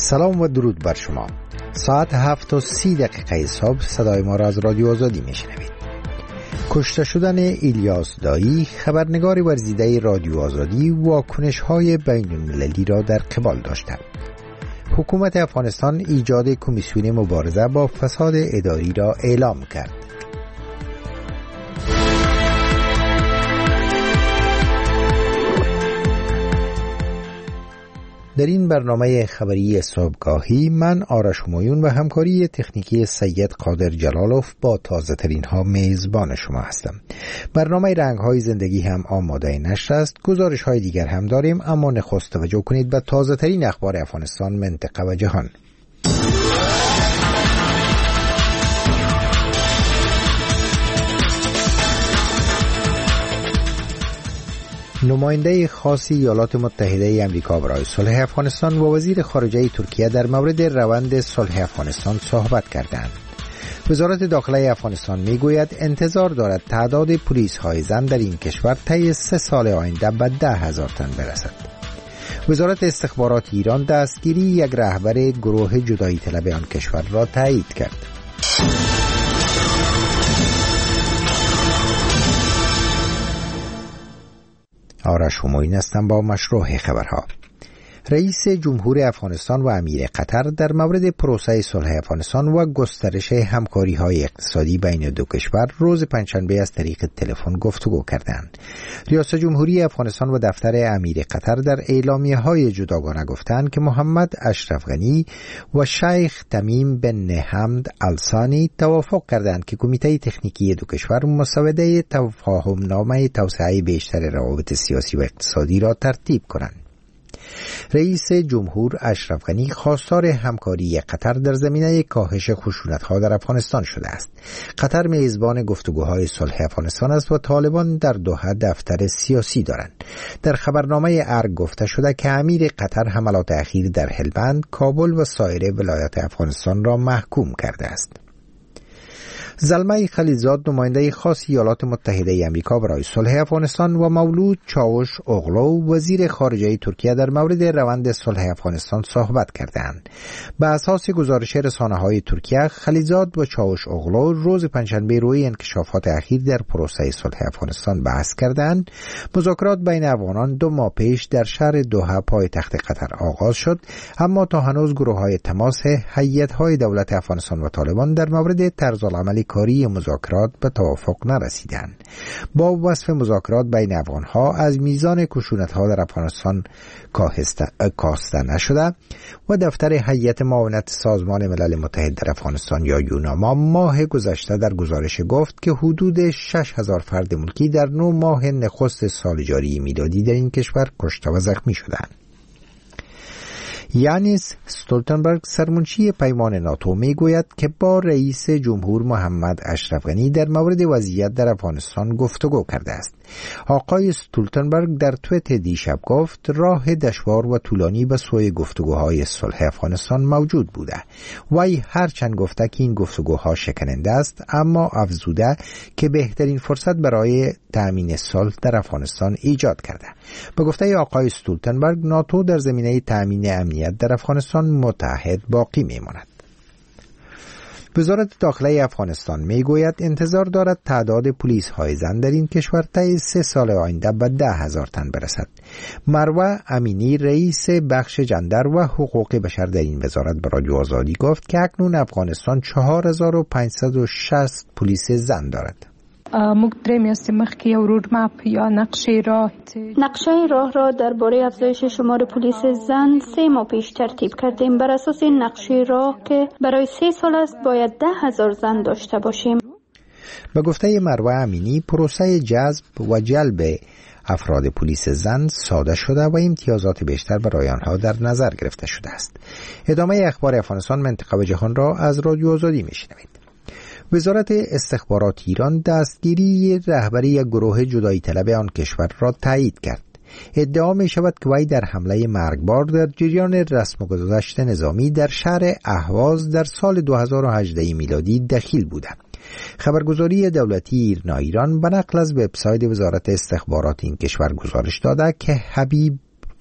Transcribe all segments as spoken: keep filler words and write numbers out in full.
سلام و درود بر شما. ساعت هفت و سی دقیقه صبح صدای ما را از رادیو آزادی میشنوید. کشته شدن ایلیاس دایی، خبرنگار ورزیده رادیو آزادی، واکنش های بین المللی را در قبال داشتند. حکومت افغانستان ایجاد کمیسیون مبارزه با فساد اداری را اعلام کرد. در این برنامه خبری صبحگاهی من آرش همایون و همکاری تکنیکی سید قادر جلالوف با تازه ترین ها میزبان شما هستم. برنامه رنگ های زندگی هم آماده نشر است. گزارش های دیگر هم داریم، اما نخست توجه کنید به تازه ترین اخبار افغانستان، منطقه و جهان. نماینده خاص ایالات متحده آمریکا برای صلح افغانستان و وزیر خارجه ترکیه در مورد روند صلح افغانستان صحبت کردند. وزارت داخله افغانستان میگوید انتظار دارد تعداد پلیس های زن در این کشور طی سه سال آینده به ده هزار تن برسد. وزارت استخبارات ایران دستگیری یک رهبر گروه جدایی طلب آن کشور را تایید کرد. آرش همایون هستم با مشروع خبرها. رئیس جمهور افغانستان و امیر قطر در مورد پروسه صلح افغانستان و گسترش همکاری‌های اقتصادی بین دو کشور روز پنجشنبه از طریق تلفن گفتگو کردند. ریاست جمهوری افغانستان و دفتر امیر قطر در اعلامیه‌های جداگانه گفتند که محمد اشرف غنی و شیخ تمیم بن حمد الثانی توافق کردند که کمیته تکنیکی دو کشور مسوده تفاهم نامه توسعه بیشتر روابط سیاسی و اقتصادی را ترتیب کنند. رئیس جمهور اشرف غنی خواستار همکاری قطر در زمینه کاهش خشونت‌ها در افغانستان شده است. قطر میزبان گفتگوهای صلح افغانستان است و طالبان در دوحه دفتر سیاسی دارند. در خبرنامه ارگ گفته شده که امیر قطر حملات اخیر در هلمند، کابل و سایر ولایات افغانستان را محکوم کرده است. زلمه خلیلزاد، نماینده خاص ایالات متحده آمریکا برای صلح افغانستان، و مولود چاوش اوغلو، وزیر خارجه ترکیه در مورد روند صلح افغانستان صحبت کردند. به اساس گزارش رسانه‌های ترکیه، خلیلزاد و چاوش اوغلو روز پنجشنبه روی انکشافات اخیر در پروسه صلح افغانستان بحث کردند. مذاکرات بین افغانان دو ماه پیش در شهر دوحه پایتخت قطر آغاز شد، اما تا هنوز گروه‌های تماس هیئت‌های دولت افغانستان و طالبان در مورد طرزالعمل کاری مذاکرات به توافق نرسیدند. با وصف مذاکرات بین افغانها از میزان خشونت‌ها در افغانستان کاسته نشده و دفتر هیئت معاونت سازمان ملل متحد در افغانستان یا یوناما ماه گذشته در گزارش گفت که حدود شش هزار فرد ملکی در نه ماه نخست سال جاری میلادی در این کشور کشته و زخمی شدند. یانس استولتنبرگ، سرمنشی پیمان ناتو، میگوید که با رئیس جمهور محمد اشرف غنی در مورد وضعیت در افغانستان گفتگو کرده است. آقای استولتنبرگ در توییت دیشب گفت راه دشوار و طولانی به سوی گفتگوهای صلح افغانستان موجود بوده. وی هرچند گفته که این گفتگوها شکننده است، اما افزوده که بهترین فرصت برای تأمین صلح در افغانستان ایجاد کرده. به گفته آقای استولتنبرگ، ناتو در زمینه تأمین امنیت در افغانستان متحد باقی میماند. وزارت داخله افغانستان میگوید انتظار دارد تعداد پلیس های زن در این کشور طی سه سال آینده به ده هزار تن برسد. مروه امینی، رئیس بخش جندر و حقوق بشر در این وزارت به رادیو آزادی گفت که اکنون افغانستان چهار هزار و پانصد و شصت پلیس زن دارد. موږ درې میاشتې مخکې یو رودمپ یا نقشه راه نقشه راه را درباره افزایش شمار پلیس زن سه ماه پیش ترتیب کردیم. بر اساس این نقشه راه که برای سه سال است باید ده هزار زن داشته باشیم. به گفته مروه امینی، پروسه جذب و جلب افراد پلیس زن ساده شده و امتیازات بیشتر برای آنها در نظر گرفته شده است. ادامه اخبار افغانستان، منطقه و جهان را از رادیو آزادی میشنوید. وزارت استخبارات ایران دستگیری رهبری یک گروه جدایی طلب آن کشور را تایید کرد. ادعا می شود که وی در حمله مرگبار در جریان رسم گذشت نظامی در شهر اهواز در سال دو هزار و هجده میلادی دخیل بوده. خبرگزاری دولتی ایرنا ایران به نقل از وبسایت وزارت استخبارات این کشور گزارش داده که حبیب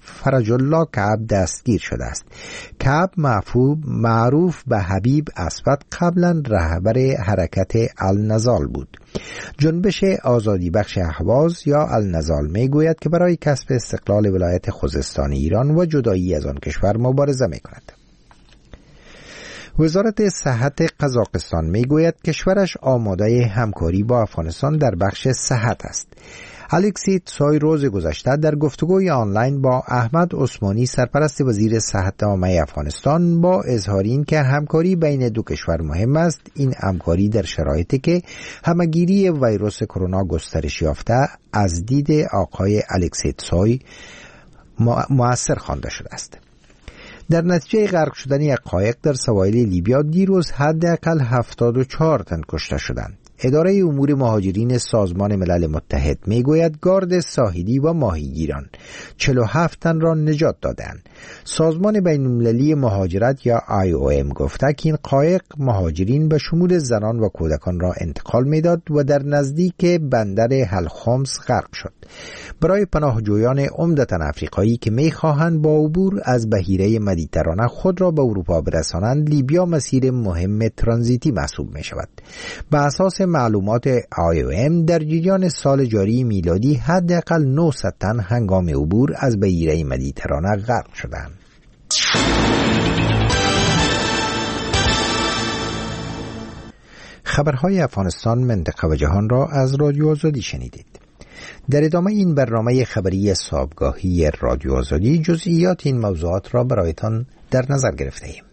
فرج الله کعب دستگیر شده است. کعب معروف به حبیب اسود قبلا رهبر حرکت النضال بود. جنبش آزادی بخش اهواز یا النضال می گوید که برای کسب استقلال ولایت خوزستان ایران و جدایی از آن کشور مبارزه می کند. وزارت صحت قزاقستان می گوید کشورش آماده همکاری با افغانستان در بخش صحت است. الکسی تسوی روز گذشته در گفتگوی آنلاین با احمد عثمانی سرپرست وزیر صحت عامه افغانستان با اظهار این که همکاری بین دو کشور مهم است، این همکاری در شرایطی که همگیری ویروس کرونا گسترش یافته از دید آقای الکسی تسوی مؤثر خوانده شده است. در نتیجه غرق شدن یک قایق در سواحل لیبیا دیروز حداقل هفتاد و چهار تن کشته شدند. اداره امور مهاجرین سازمان ملل متحد میگوید گارد ساحلی و ماهیگیران چهل و هفت تن را نجات دادند. سازمان بین‌المللی مهاجرت یا آی او ام گفته که این قایق مهاجرین به شمول زنان و کودکان را انتقال میداد و در نزدیک بندر هلخمس غرق شد. برای پناهجویان عمدتاً افریقایی که میخواهند با عبور از بحیره مدیترانه خود را به اروپا برسانند، لیبیا مسیر مهم ترانزیتی محسوب می شود. به اساس معلومات آی او ام در جریان سال جاری میلادی حداقل نهصد تن هنگام عبور از بحیره مدیترانه غرق شدند. خبرهای افغانستان، منطقه و جهان را از رادیو آزادی شنیدید. در ادامه این برنامه خبری صبحگاهی رادیو آزادی جزئیات این موضوعات را برایتان در نظر گرفته ایم.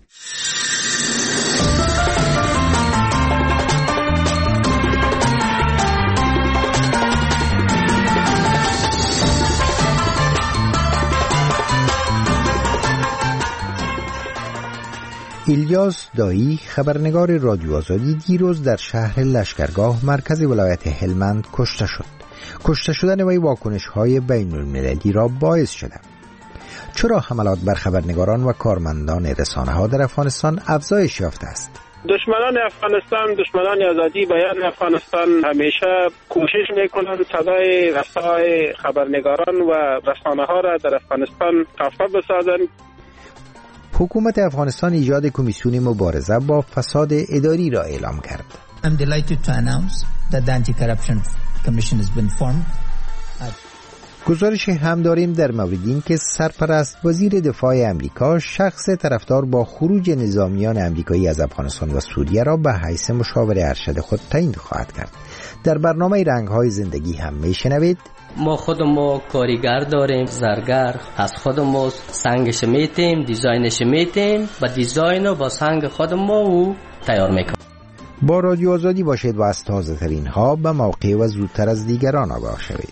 ایلیاس دایی، خبرنگار رادیو آزادی، دیروز در شهر لشکرگاه مرکز ولایت هلمند کشته شد. کشته شدن وی واکنش‌های بین‌المللی را باعث شده. چرا حملات بر خبرنگاران و کارمندان رسانه‌ها در افغانستان افزایش یافته است؟ دشمنان افغانستان، دشمنان آزادی بیان افغانستان همیشه کوشش میکنند صدای رسای خبرنگاران و رسانه‌ها را در افغانستان خفه بسازند. حکومت افغانستان ایجاد کمیسیون مبارزه با فساد اداری را اعلام کرد. I'm delighted to announce that the Anti-Corruption Commission has been formed. گزارش هم داریم در مورد این که سرپرست وزیر دفاع امریکا شخص طرفدار با خروج نظامیان امریکایی از افغانستان و سوریه را به حیث مشاور ارشد خود تعیین خواهد کرد. در برنامه رنگ‌های زندگی هم میشنوید ما خودمو کارگر داریم، زرگر از خودمو سنگش میتیم، دیزاینش میتیم و دیزاینو با سنگ خودمو تیار میکنیم. با رادیو آزادی باشید و از تازه ترین ها به موقع و زودتر از دیگران آگاه شوید.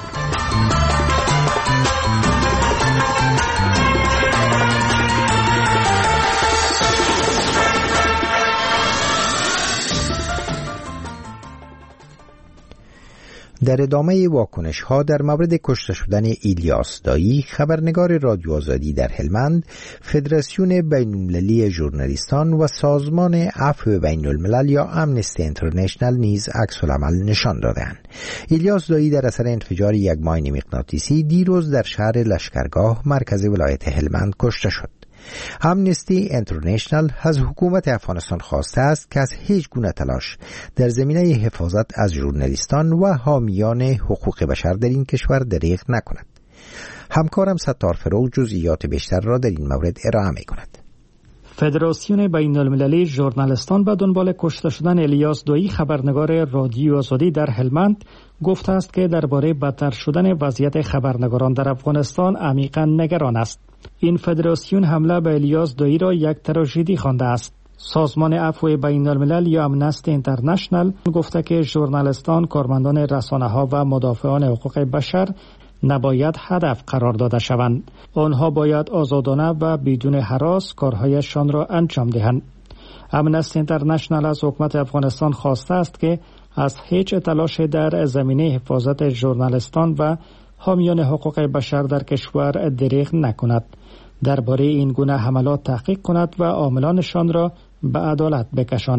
در ادامه واکنش ها در مورد کشته شدن ایلیاس دایی، خبرنگار رادیو آزادی در هلمند، فدراسیون بین‌المللی ژورنالیستان و سازمان عفو بین‌الملل یا امنستی اینترنشنال نیز عکس‌العمل نشان دادند. ایلیاس دایی در اثر انفجار یک ماین مغناطیسی دیروز در شهر لشکرگاه مرکز ولایت هلمند کشته شد. امنستی اینترنشنال از حکومت افغانستان خواسته است که از هیچ گونه تلاش در زمینه حفاظت از ژورنالیستان و حامیان حقوق بشر در این کشور دریغ نکند. همکارم ستار فروغ جزئیات بیشتر را در این مورد ارائه می‌کند. فدراسیون بین‌المللی ژورنالیستان به دنبال کشته شدن الیاس دویی خبرنگار رادیو آزادی در هلمند گفته است که درباره بدتر شدن وضعیت خبرنگاران در افغانستان عمیقاً نگران است. این فدراسیون حمله به الیاس دویی را یک تراژدی خوانده است. سازمان عفو بین‌الملل یا امنستی اینترنشنال گفته که ژورنالیستان، کارمندان رسانه‌ها و مدافعان حقوق بشر نباید هدف قرار داده شوند. آنها باید آزادانه و بدون هراس کارهایشان را انجام دهند. امنستی اینترنشنال از حکومت افغانستان خواسته است که از هیچ تلاش در زمینه حفاظت ژورنالیستان و حامیان حقوق بشر در کشور دریغ نکند. درباره این گونه حملات تحقیق کند و عاملانشان را به عدالت بکشاند.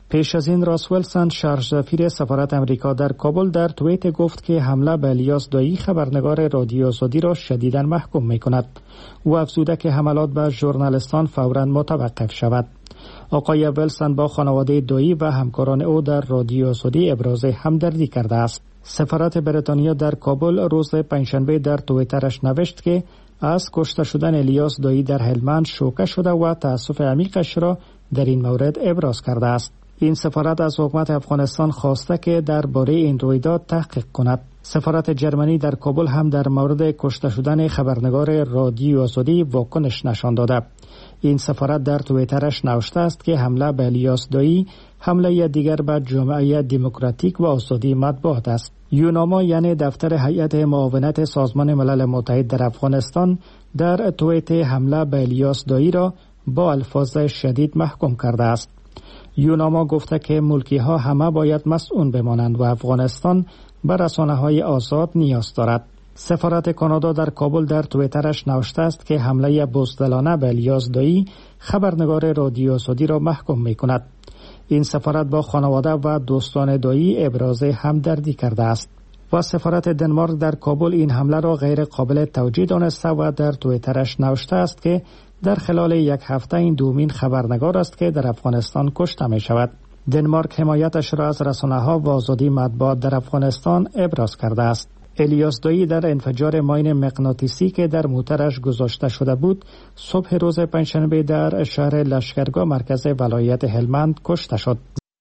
پیش از این راس ویلسون شرح‌سفیر سفارت امریکا در کابل در توییت گفت که حمله به الیاس دایی خبرنگار رادیو آزادی را شدیداً محکوم می‌کند و افزوده که حملات به ژورنالیستان فوراً متوقف شود. آقای ویلسون با خانواده دایی و همکاران او در رادیو آزادی ابراز همدردی کرده است. سفارت بریتانیا در کابل روز پنجشنبه در توییترش نوشت که از کشته شدن الیاس دایی در هلمند شوکه شده و تأسف عمیقش را در این مورد ابراز کرده است. این سفارت از حکومت افغانستان خواسته که درباره این رویداد تحقیق کند. سفارت جرمنی در کابل هم در مورد کشته شدن خبرنگار رادیو آزادی واکنش نشان داده. این سفارت در توییترش نوشته است که حمله به الیاس دایی حمله دیگر به جامعه دموکراتیک و آزادی مطبوعات است. یوناما یعنی دفتر هیئت معاونت سازمان ملل متحد در افغانستان در توییت حمله به الیاس دایی را با الفاظ شدید محکوم کرده است. یوناما گفته که ملکی ها همه باید مسئول بمانند و افغانستان به رسانه های آزاد نیاز دارد. سفارت کانادا در کابل در توییترش نوشته است که حمله بزدلانه به الیاس دایی خبرنگار رادیو آزادی را محکوم می کند. این سفارت با خانواده و دوستان دایی ابراز همدردی کرده است. و سفارت دنمارک در کابل این حمله را غیر قابل توجیه دانسته و در توییترش نوشته است که در خلال یک هفته این دومین خبرنگار است که در افغانستان کشته می شود. دنمارک حمایتش را از رسانه‌ها و آزادی مطبوعات در افغانستان ابراز کرده است. الیاس دایی در انفجار ماین مغناطیسی که در موترش گذاشته شده بود صبح روز پنجشنبه در شهر لشکرگاه مرکز ولایت هلمند کشته شد.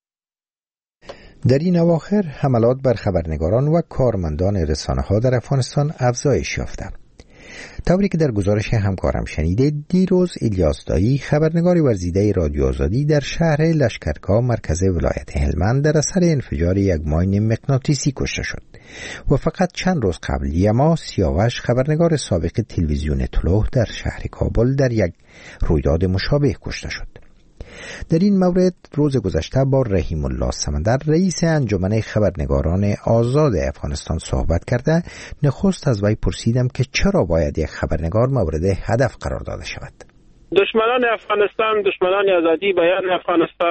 در این اواخر حملات بر خبرنگاران و کارمندان رسانه‌ها در افغانستان افزایش یافته. طوری که در گزارش همکارم شنیده، دیروز الیاس دایی خبرنگار ورزیده رادیو آزادی در شهر لشکرگاه مرکز ولایت هلمند در اثر انفجار یک ماین مغناطیسی کشته شد و فقط چند روز قبل یما سیاوش خبرنگار سابق تلویزیون طلوع در شهر کابل در یک رویداد مشابه کشته شد. در این مورد روز گذشته با رحیم الله سمندر رئیس انجمن خبرنگاران آزاد افغانستان صحبت کرده. نخست از وی پرسیدم که چرا باید یک خبرنگار مورد هدف قرار داده شود. دشمنان افغانستان، دشمنان آزادی بیان افغانستان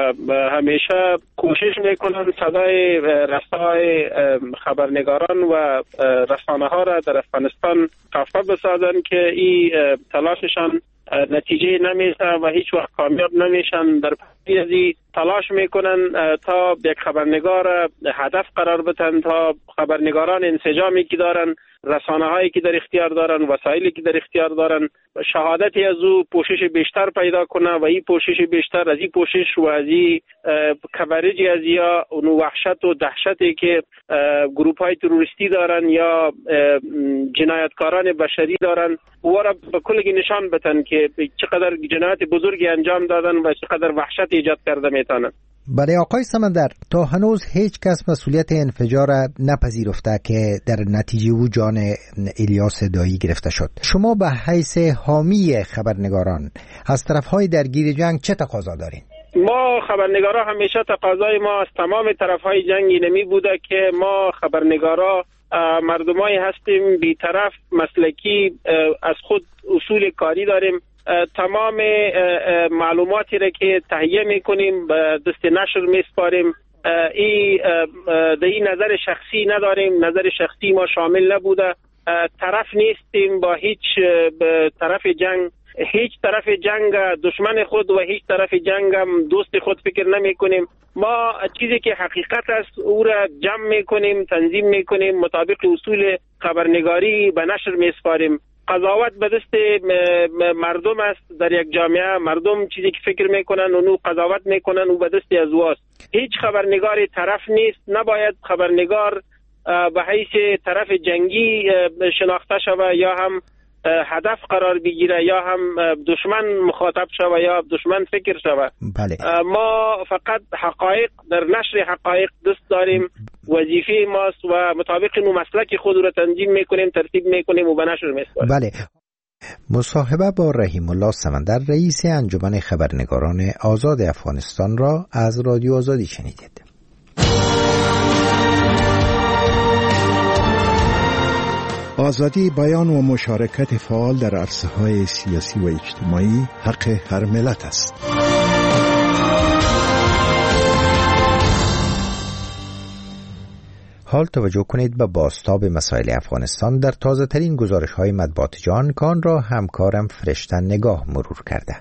همیشه کوشش میکنند صدای رسای خبرنگاران و رسانه ها را در افغانستان خفه بسازند که این تلاششان نتیجه نمیشه و هیچ وقت کامیاب نمیشن. در پی تلاش میکنن تا یک خبرنگار هدف قرار بدن، تا خبرنگاران انسجامی که دارن، رسانه هایی که در اختیار دارن، وسایلی که در اختیار دارن، شهادتی از او پوشش بیشتر پیدا کنه و این پوشش بیشتر از این پوشش و از این کوریج از یا اون وحشت و دهشتی که گروپ های تروریستی دارن یا جنایتکاران بشری دارن و را به کلگی نشان بدن که چقدر جنایت بزرگی انجام دادن و چقدر وحشت ایجاد کرده میتونن. برای آقای سمندر، تا هنوز هیچ کس مسئولیت انفجار نپذیرفته که در نتیجه او جان الیاس دایی گرفته شد. شما به حیث حامی خبرنگاران از طرفهای درگیر جنگ چه تقاضا دارین؟ ما خبرنگارا همیشه تقاضای ما از تمام طرفهای جنگ اینمی بوده که ما خبرنگارا مردمایی هستیم بی‌طرف، مسلکی، از خود اصول کاری داریم. تمام معلوماتی را که تهیه میکنیم به دست نشر میسپاریم. این در این نظر شخصی نداریم، نظر شخصی ما شامل نبوده. طرف نیستیم با هیچ طرف جنگ، هیچ طرف جنگ دشمن خود و هیچ طرف جنگ هم دوست خود فکر نمی کنیم. ما چیزی که حقیقت است او را جمع میکنیم، تنظیم میکنیم، مطابق اصول خبرنگاری به نشر میسپاریم. قضاوت به دست مردم است. در یک جامعه مردم چیزی که فکر میکنن اونو قضاوت میکنن و به دست از واست. هیچ خبرنگاری طرف نیست. نباید خبرنگار به حیث طرف جنگی شناخته شود یا هم هدف قرار بگیره یا هم دشمن مخاطب شود یا دشمن فکر شود. بله. ما فقط حقایق، در نشر حقایق دست داریم. وظیفه ماست و مطابق نو مسلک خود را تنظیم میکنیم، ترتیب میکنیم و به نشر میسپاریم. بله. مصاحبه با رحیم الله سمندر رئیس انجمن خبرنگاران آزاد افغانستان را از رادیو آزادی شنیدید. آزادی بیان و مشارکت فعال در عرصه‌های سیاسی و اجتماعی حق هر ملت است. حال توجه کنید به بازتاب مسائل افغانستان در تازه ترین گزارش های مطبوعات جهان که آن را همکارم فرشتن نگاه مرور کرده.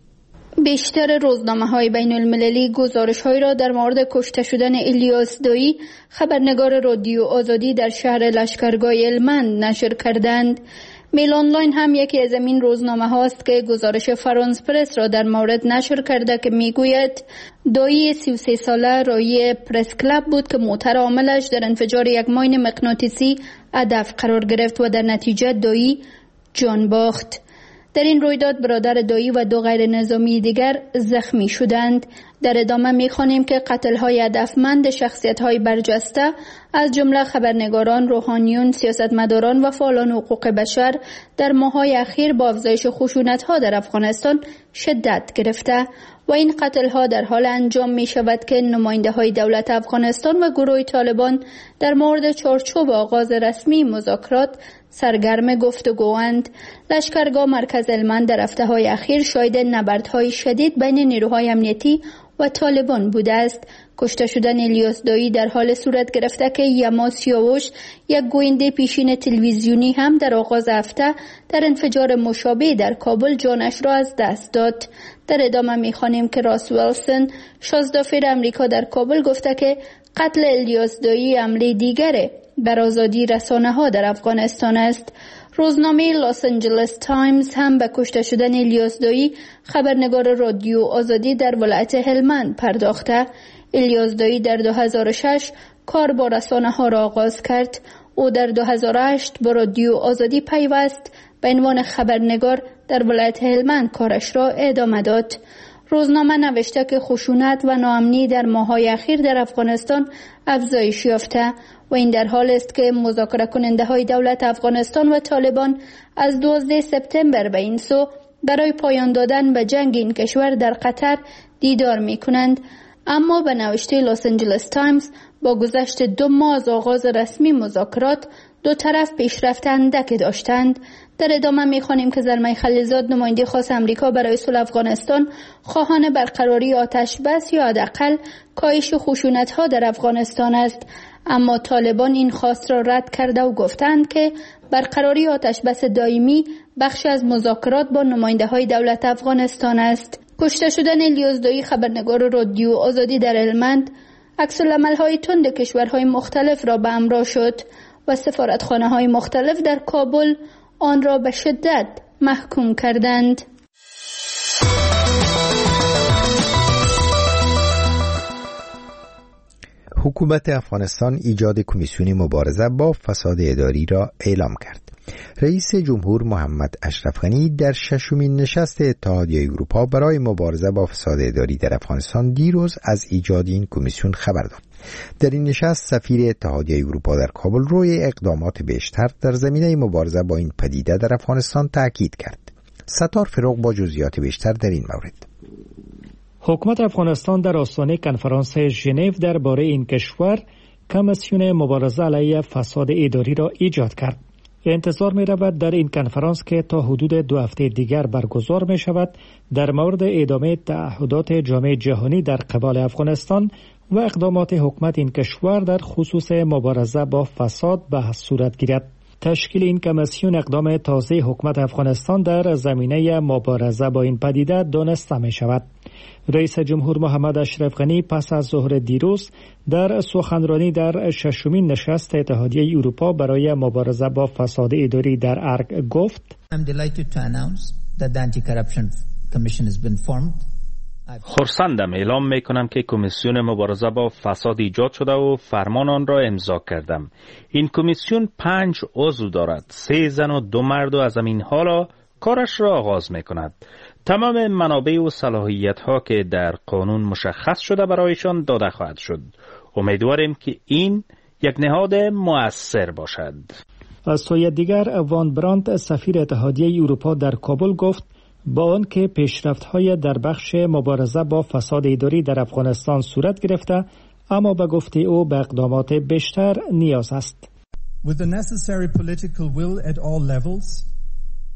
بیشتر روزنامه های بین المللی گزارش های را در مورد کشته شدن الیاس دویی، خبرنگار رادیو آزادی در شهر لشکرگاه هلمند نشر کردند. میل آنلاین هم یکی از این روزنامه هاست که گزارش فرانس پرس را در مورد نشر کرده که میگوید دویی سی و سه ساله رای پرس کلاب بود که موتور عاملش در انفجار یک ماین مغناطیسی هدف قرار گرفت و در نتیجه دویی جان باخت. در این رویداد برادر دویی و دو غیر نظامی دیگر زخمی شدند. در ادامه می‌خوانیم که قتل‌های هدفمند شخصیت‌های برجسته از جمله خبرنگاران، روحانیون، سیاستمداران و فعالان حقوق بشر در ماه‌های اخیر با افزایش خشونت‌ها در افغانستان شدت گرفته و این قتل‌ها در حال انجام می‌شود که نماینده‌های دولت افغانستان و گروه طالبان در مورد چارچوب آغاز رسمی مذاکرات سرگرم گفتگواند. لشکرگاه مرکز هلمند در هفته‌های اخیر شاهد نبردهای شدید بین نیروهای امنیتی و طالبان بوده است. کشته شدن الیاس دویی در حال صورت گرفته که یما سیاوش، یک گوینده پیشین تلویزیونی، هم در آغاز هفته در انفجار مشابه در کابل جانش را از دست داد. در ادامه می‌خوانیم که راس ویلسون، شازدافیر امریکا در کابل، گفته که قتل الیاس دویی حمله دیگره بر آزادی رسانه‌ها در افغانستان است. روزنامه لاس آنجلس تایمز هم به کشته شدن الیاس دویی، خبرنگار رادیو آزادی در ولایت هلمند، پرداخته. الیاس دویی در دو هزار و شش کار با رسانه‌ها را آغاز کرد. او در دو هزار و هشت با رادیو آزادی پیوست، به عنوان خبرنگار در ولایت هلمند کارش را ادامه داد. روزنامه نوشته که خشونت و ناامنی در ماه‌های اخیر در افغانستان افزایش یافته و این در حال است که مذاکره کننده های دولت افغانستان و طالبان از دوازده سپتامبر به این سو برای پایان دادن به جنگ این کشور در قطر دیدار می کنند. اما به نوشته لاس آنجلس تایمز، با گذشت دو ماه از آغاز رسمی مذاکرات، دو طرف پیشرفت اندک داشتند. در ادامه می‌خوانیم که زلمه خلیلزاد، نماینده خاص امریکا برای صلح افغانستان، خواهان برقراری آتش بس یا حداقل کاهش خشونت‌ها در افغانستان است، اما طالبان این خواست را رد کرده و گفتند که برقراری آتش بس دائمی بخش از مذاکرات با نماینده‌های دولت افغانستان است. کشته شدن الیاس دویی، خبرنگار رادیو آزادی در هلمند، عکس‌العمل‌های تند کشورهای مختلف را به همراه شد و سفارتخانه‌های مختلف در کابل آن را به شدت محکوم کردند. حکومت افغانستان ایجاد کمیسیون مبارزه با فساد اداری را اعلام کرد. رئیس جمهور محمد اشرف غنی در ششمین نشست اتحادیه اروپا برای مبارزه با فساد اداری در افغانستان دیروز از ایجاد این کمیسیون خبر داد. در این نشست سفیر اتحادیه اروپا در کابل روی اقدامات بیشتر در زمینه مبارزه با این پدیده در افغانستان تاکید کرد. ستار فروغ با جزئیات بیشتر در این مورد. حکومت افغانستان در آستانه کنفرانس ژنو درباره این کشور کمیسیون مبارزه علیه فساد اداری را ایجاد کرد. انتظار می رود در این کنفرانس که تا حدود دو هفته دیگر برگزار می شود در مورد ادامه تعهدات جامعه جهانی در قبال افغانستان و اقدامات حکومت این کشور در خصوص مبارزه با فساد بحث صورت گیرد. تشکیل این کمیسیون اقدام تازه حکومت افغانستان در زمینه مبارزه با این پدیده دانسته می شود. رئیس جمهور محمد اشرف غنی پس از ظهر دیروز در سخنرانی در ششمین نشست اتحادیه اروپا برای مبارزه با فساد اداری در ارگ گفت: I'm delighted to announce that the Anti-Corruption Commission has been formed. خرسندم اعلام می کنم که کمیسیون مبارزه با فساد ایجاد شده و فرمان آن را امضا کردم. این کمیسیون پنج عضو دارد، سه زن و دو مرد و از همین حالا کارش را آغاز می کند. تمام منابع و صلاحیت ها که در قانون مشخص شده برایشان داده خواهد شد. امیدواریم که این یک نهاد مؤثر باشد. از سوی دیگر وان براند سفیر اتحادیه اروپا در کابل گفت با آنکه پیشرفت‌های در بخش مبارزه با فساد اداری در افغانستان صورت گرفته، اما به گفته او به اقدامات بیشتر نیاز است.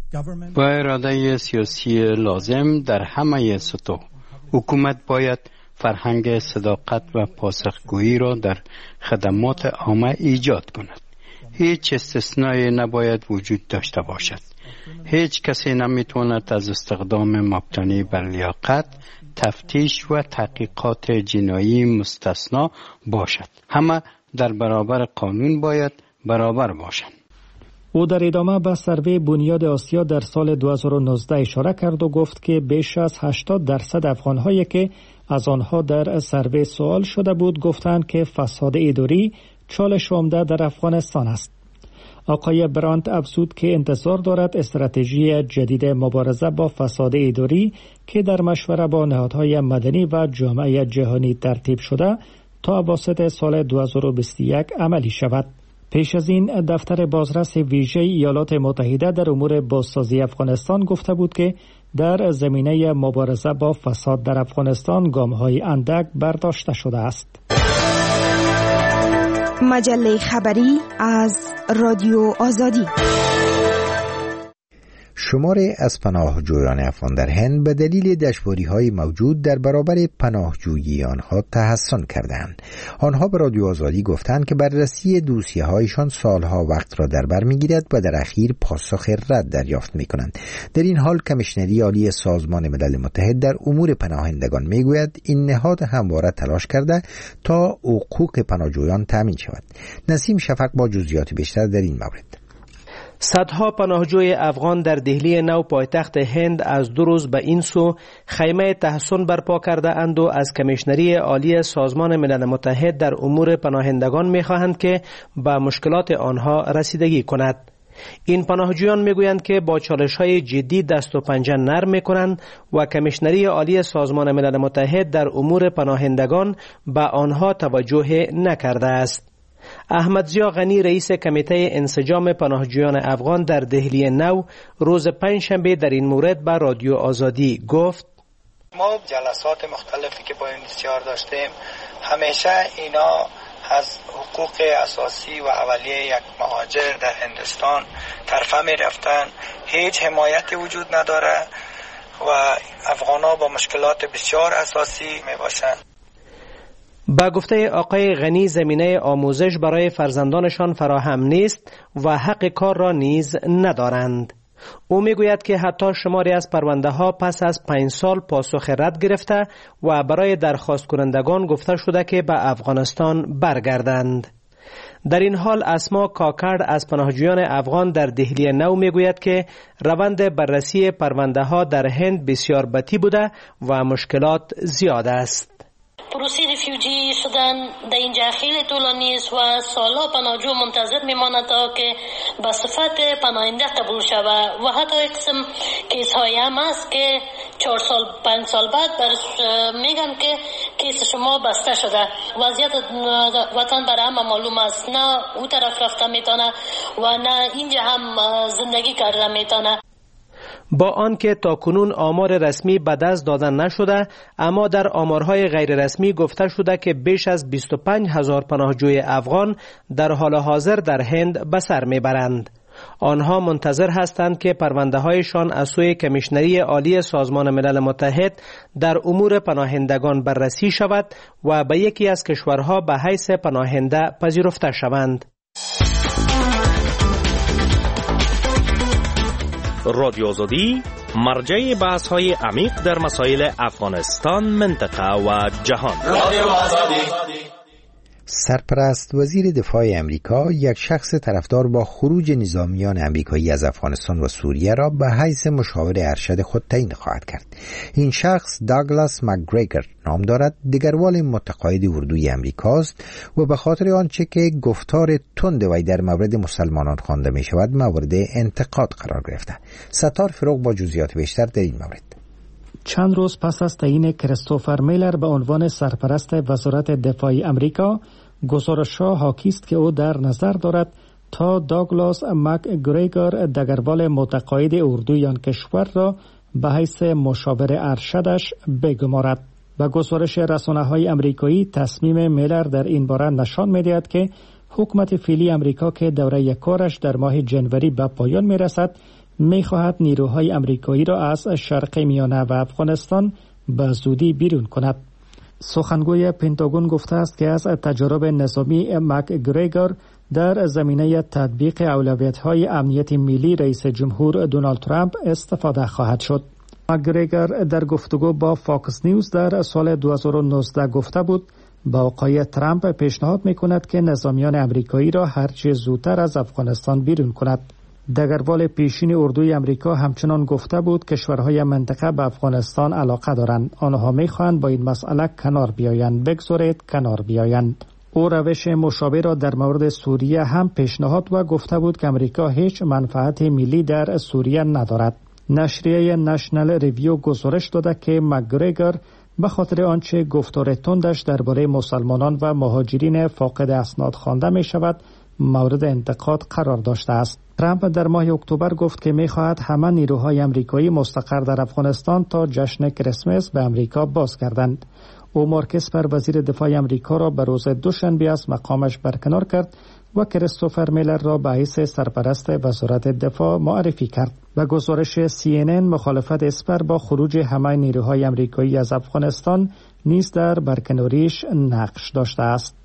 با اراده سیاسی لازم در همه سطوح، حکومت باید فرهنگ صداقت و پاسخگویی را در خدمات عامه ایجاد کند. هیچ استثنایی نباید وجود داشته باشد. هیچ کسی نمیتواند از استخدام مبتنی بر لیاقت، تفتیش و تحقیقات جنایی مستثنا باشد. همه در برابر قانون باید برابر باشند. او در ادامه به سروی بنیاد آسیا در سال دو هزار و نوزده اشاره کرد و گفت که بیش از هشتاد درصد افغان‌هایی که از آنها در سروی سوال شده بود گفتند که فساد اداری چالش عمده در افغانستان است. آقای برانت افزود که انتظار دارد استراتژی جدید مبارزه با فساد اداری که در مشوره با نهادهای مدنی و جامعه جهانی ترتیب شده تا اواسط سال دو هزار و بیست و یک عملی شود. پیش از این دفتر بازرس ویژه ایالات متحده در امور بازسازی افغانستان گفته بود که در زمینه مبارزه با فساد در افغانستان گام‌های اندک برداشته شده است. مجله خبری از رادیو آزادی. شمار از پناهجویان افغان در هند به دلیل دشواری‌های موجود در برابر پناهجویی آنها تحسن کردند. آنها به رادیو آزادی گفتند که بررسی دوسیه‌هایشان سالها وقت را در بر می‌گیرد و در اخیر پاسخ رد دریافت می‌کنند. در این حال کمیشنری عالی سازمان ملل متحد در امور پناهندگان می‌گوید این نهاد همواره تلاش کرده تا حقوق پناهجویان تامین شود. نسیم شفق با جزئیات بیشتر در این مورد. صدها پناهجوی افغان در دهلی نو پایتخت هند از دو روز به این سو خیمه تحصن برپا کرده اند و از کمیشنری عالی سازمان ملل متحد در امور پناهندگان می‌خواهند که به مشکلات آنها رسیدگی کند. این پناهجویان میگویند که با چالش‌های جدی دست و پنجه نرم می‌کنند و کمیشنری عالی سازمان ملل متحد در امور پناهندگان به آنها توجه نکرده است. احمد ضیا غنی رئیس کمیته انسجام پناهجویان افغان در دهلی نو روز پنجشنبه در این مورد به رادیو آزادی گفت: ما جلسات مختلفی که با یونیسیار داشتیم همیشه اینا از حقوق اساسی و اولیه یک مهاجر در هندوستان طرفه می رفتن. هیچ حمایتی وجود نداره و افغانا با مشکلات بسیار اساسی می باشند. با گفته آقای غنی زمینه آموزش برای فرزندانشان فراهم نیست و حق کار را نیز ندارند. او میگوید که حتی شماری از پرونده ها پس از پنج سال پاسخ رد گرفته و برای درخواست کنندگان گفته شده که به افغانستان برگردند. در این حال اسما کاکرد از پناهجویان افغان در دهلی نو میگوید که روند بررسی پرونده ها در هند بسیار بطیء بوده و مشکلات زیاد است. پروسه ریفیوجی شدن در اینجا خیلی طولانی است و سالها پناهجو منتظر میماند تا که به صفت پناهنده قبول شود و حتی یک قسم کیس های هم است که چهار سال پنج سال بعد برش میگن که کیس شما بسته شده. وضعیت وطن برای همه معلوم است، نه او طرف رفته میتونه و نه اینجا هم زندگی کرده میتونه. با آنکه تاکنون آمار رسمی به دست دادن نشده، اما در آمارهای غیر رسمی گفته شده که بیش از بیست و پنج هزار پناهجوی افغان در حال حاضر در هند به سر میبرند. آنها منتظر هستند که پرونده هایشان از سوی کمیشنری عالی سازمان ملل متحد در امور پناهندگان بررسی شود و به یکی از کشورها به حیث پناهنده پذیرفته شوند. رادیو آزادی مرجع بحث های عمیق در مسائل افغانستان، منطقه و جهان. رادیو آزادی. سرپرست وزیر دفاع امریکا یک شخص طرفدار با خروج نظامیان امریکایی از افغانستان و سوریه را به حیث مشاور ارشد خود تعیین خواهد کرد. این شخص داگلاس مکگریگر نام دارد، دگروال متقاعد اردوی امریکاست و به خاطر آنچه که گفتار تند وی در مورد مسلمانان خوانده می شود مورد انتقاد قرار گرفته. ستار فروغ با جزئیات بیشتر در این مورد. چند روز پس از تعیین کریستوفر میلر به عنوان سرپرست وزارت دفاع امریکا، گزارش‌ها حاکی است که او در نظر دارد تا داگلاس مکگریگر دگروال متقاعد اردوی آن کشور را به حیث مشاور ارشدش بگمارد. و گزارش رسانه‌های امریکایی تصمیم میلر در این باره نشان می‌دهد که حکومت فعلی امریکا که دوره کارش در ماه جنوری به پایان می‌رسد، می‌خواهد نیروهای امریکایی را از شرق میانه و افغانستان به زودی بیرون کند. سخنگوی پنتاگون گفته است که از تجارب نظامی مک‌گریگور در زمینه تطبیق اولویت‌های امنیت ملی رئیس جمهور دونالد ترامپ استفاده خواهد شد. مک‌گریگور در گفتگو با فاکس نیوز در سال دو هزار و نوزده گفته بود با آقای ترامپ پیشنهاد می‌کند که نظامیان امریکایی را هرچه زودتر از افغانستان بیرون کند. دگروال پیشین اردوی امریکا همچنان گفته بود کشورهای منطقه به افغانستان علاقه دارند. آنها می‌خواهند با این مسئله کنار بیایند. بگذارید کنار بیایند. او روش مشابه را در مورد سوریه هم پیشنهاد و گفته بود که امریکا هیچ منفعت ملی در سوریه ندارد. نشریه نشنل ریویو گزارش داده که مک‌گریگور به خاطر آنچه گفتار تندش درباره مسلمانان و مهاجرین فاقد اسناد خوانده می شود مورد انتقاد قرار داشته است. ترامپ در ماه اکتبر گفت که می خواهد همه نیروهای امریکایی مستقر در افغانستان تا جشن کریسمس به امریکا بازگردند. او مارک اسپر وزیر دفاع امریکا را به روز دوشنبه از مقامش برکنار کرد و کریستوفر میلر را به حیث سرپرست وزارت دفاع معرفی کرد. به گزارش سی ان ان مخالفت اسپر با خروج همه نیروهای امریکایی از افغانستان نیز در برکناریش نقش داشته است.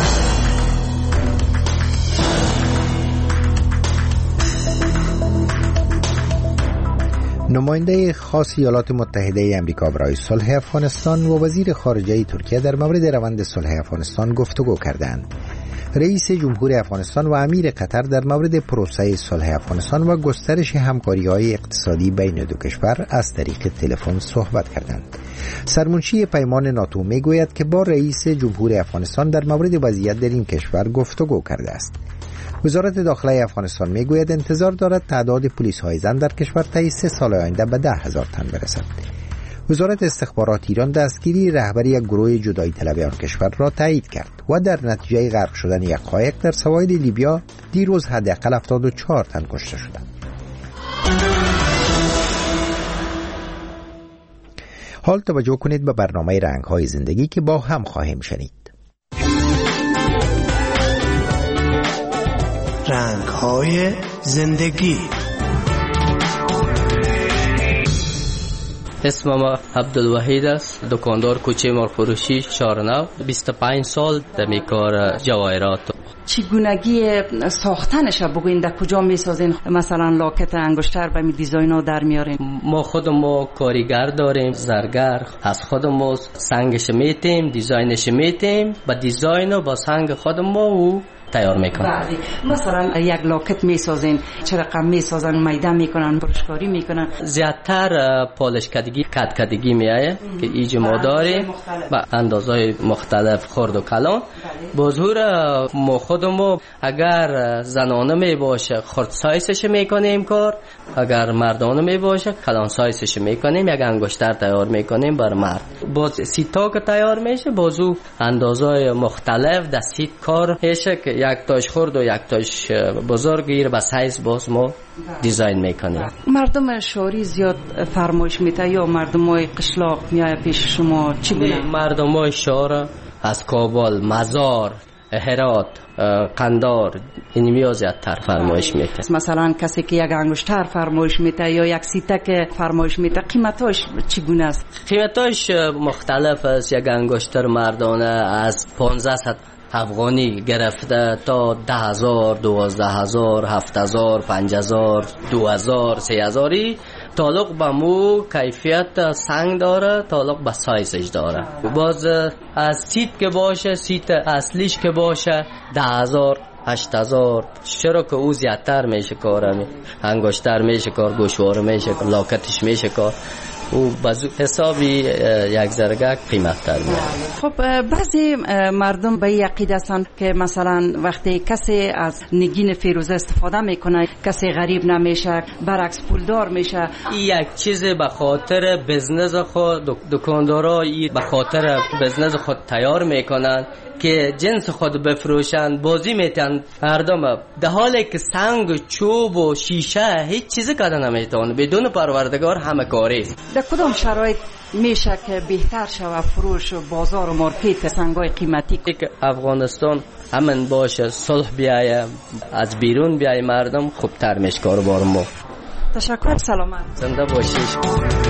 نماینده خاص ایالات متحده آمریکا برای صلح افغانستان و وزیر خارجه ترکیه در مورد روند صلح افغانستان گفتگو کردند. رئیس جمهور افغانستان و امیر قطر در مورد پروسه صلح افغانستان و گسترش همکاری‌های اقتصادی بین دو کشور از طریق تلفن صحبت کردند. سرمنشی پیمان ناتو میگوید که با رئیس جمهور افغانستان در مورد وضعیت در این کشور گفتگو کرده است. وزارت داخله افغانستان میگوید انتظار دارد تعداد پلیس‌های زن در کشور طی سه سال آینده به ده هزار تن برسد. وزارت استخبارات ایران دستگیری رهبری یک گروه جدایی طلب آن کشور را تایید کرد و در نتیجه غرق شدن یک قایق در سواحل لیبیا دیروز حداقل هفتاد و چهار تن کشته شدند. حال توجه کنید به برنامه رنگ‌های زندگی که با هم خواهیم شنید. رنگ‌های زندگی. اسمم عبدالوحید است، دکاندار کوچه مرفروشی شارنو. بیست و پنج سال در کار جواهرات. چگونگی ساختنش بگوین در کجا میسازین؟ مثلا لاکت انگشتر به می دیزاینا در میارین؟ ما خودمو کارگر داریم، زرگر. از خودمو سنگش میتیم، دیزاینش میتیم، با دیزاینو با سنگ خودمو تیار میکنن. بله. مثلا یک لاکت میسازین، چه رقم میسازن؟ میده میکنن، برشکاری میکنن؟ زیادتر پالش کدگی، کد کدگی میایه که ایج ما داریم با اندازهای مختلف خرد و کلان. با ظهور ما خودمو اگر زنانه می باشه خرد سایزش میکنیم کار، اگر مردانه می باشه کلان سایزش میکنیم. یک انگشتر تیار میکنیم بر مرد. باز سیتا که تیار میشه بازو اندازهای مختلف در سیت کار هشه که یک تاش خرد و یک تاش بزرگ گیر به سایز باز ما دیزاین میکنیم. مردم شهری زیاد فرمایش میته یا مردمای قشلاق میای پیش شما؟ چی بینه؟ مردمای شهر از کابل، مزار، هرات، قندار این میاد زیادتر فرمایش میته. مثلا کسی که یک انگشتر فرمایش میته یا یک سیتک فرمایش میته قیمتاش چگونه است؟ قیمتاش مختلف است. یک انگشتر مردانه از پانزده افغانی گرفته تا ده هزار، دوازده هزار، هفت هزار، پنج هزار، دو هزار، سه هزاری. تعلق به مو کیفیت سنگ داره، تعلق به سایزش داره. باز از سیت که باشه، سیت اصلیش که باشه ده هزار، هشت هزار. چرا که او زیادتر میشه کارم، انگشتر میشه کار، گوشواره میشه کار، لاکتش میشه کار. او بازو حسابی یک زرگک قیمت تر میاد. خب بعضی مردم به عقیده هستند که مثلا وقتی کسی از نگین فیروزه استفاده میکنه کسی غریب نمیشه، برعکس پولدار میشه. یک چیز به خاطر بزنس خود دکاندارا به خاطر بزنس خود تیار میکنن که جنس خود بفروشن، بازی میتن مردم. در حالی که سنگ، چوب و شیشه هیچ چیزی کردن نمیتونه، بدون پروردگار همه کاری. در کدام شرایط میشه که بهتر شود فروش و بازار و مارکت سنگای قیمتی؟ که افغانستان امن باشه، صلح بیایه، از بیرون بیایه مردم، خوبتر میشه کاروبار ما. تشکر، سلامت. زنده باشید.